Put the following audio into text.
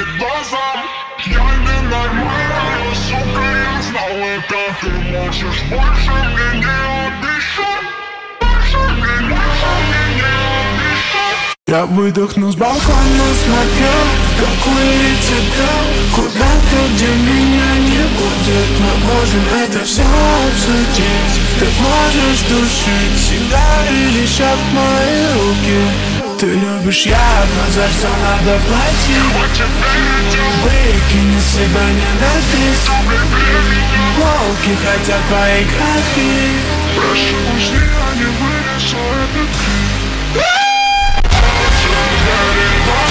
глазам. Я ненормальная, сука, я знал это. Ты можешь больше мне не обещать. Больше мне не обещать. Я выдохнул с балкона, смотрю, как улетит дом куда-то, где меня не будет. Мы можем это все обсудить. Ты можешь душить себя или лишь об мои руки. Ты любишь яд, но за все надо платить. Выкини себя ненависть. Волки хотят твои крови. Прошу, пусть я не вынесу этот крик.